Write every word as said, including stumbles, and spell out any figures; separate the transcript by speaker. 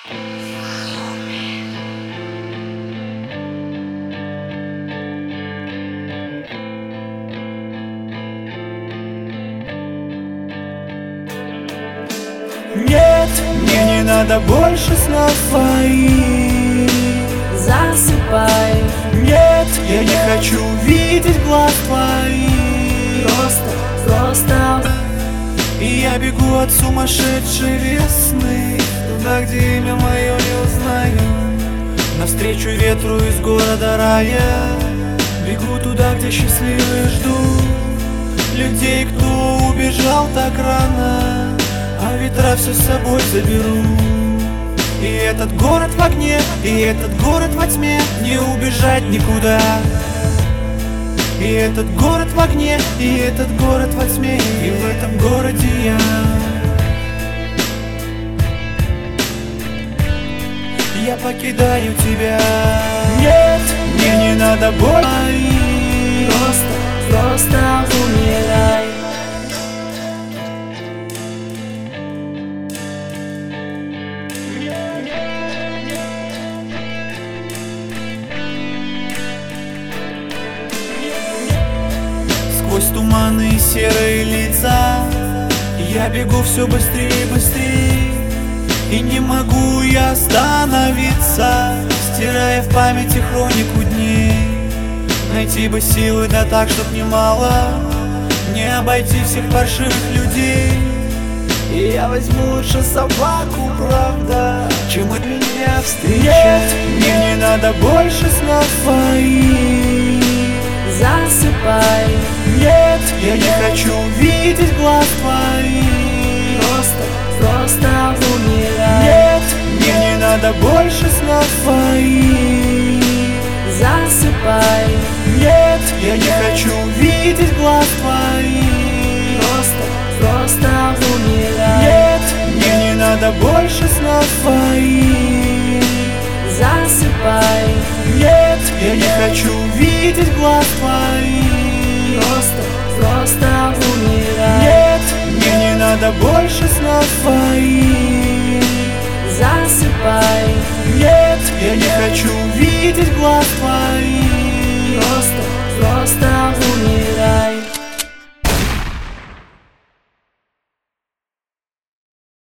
Speaker 1: Нет, мне не надо больше снов твоих.
Speaker 2: Засыпай.
Speaker 1: Нет, я не хочу видеть глаз твоих.
Speaker 2: Просто, просто.
Speaker 1: И я бегу от сумасшедшей весны, туда, где имя мое не узнаю. Навстречу ветру из города рая. Бегу туда, где счастливые ждут людей, кто убежал так рано, а ветра все с собой заберут. И этот город в огне, и этот город во тьме, не убежать никуда. И этот город в огне, и этот город во тьме, и в этом городе я. Я покидаю тебя. Нет, мне не надо боли.
Speaker 2: Просто, просто умирай.
Speaker 1: Сквозь туманы и серые лица я бегу все быстрее и быстрее, и не могу я остановиться, стирая в памяти хронику дней. Найти бы силы, да так, чтоб немало, не обойти всех паршивых людей. И я возьму лучше собаку, правда, чем от меня встречать. Нет, мне не надо больше снов твоих.
Speaker 2: Засыпай.
Speaker 1: Нет, я не хочу видеть глаз твоих.
Speaker 2: Просто, просто умирай.
Speaker 1: Нет, мне не надо больше снов твоих.
Speaker 2: Засыпай.
Speaker 1: Нет, я не хочу видеть глаз твоих.
Speaker 2: Просто, просто умирай.
Speaker 1: Нет, мне не надо больше снов твоих.
Speaker 2: Засыпай.
Speaker 1: Нет, я не хочу видеть глаз твоих.
Speaker 2: Просто, просто умирай.
Speaker 1: Нет, мне не надо больше снов твоих.
Speaker 2: Засыпай.
Speaker 1: Нет, я не хочу видеть глаз твоих.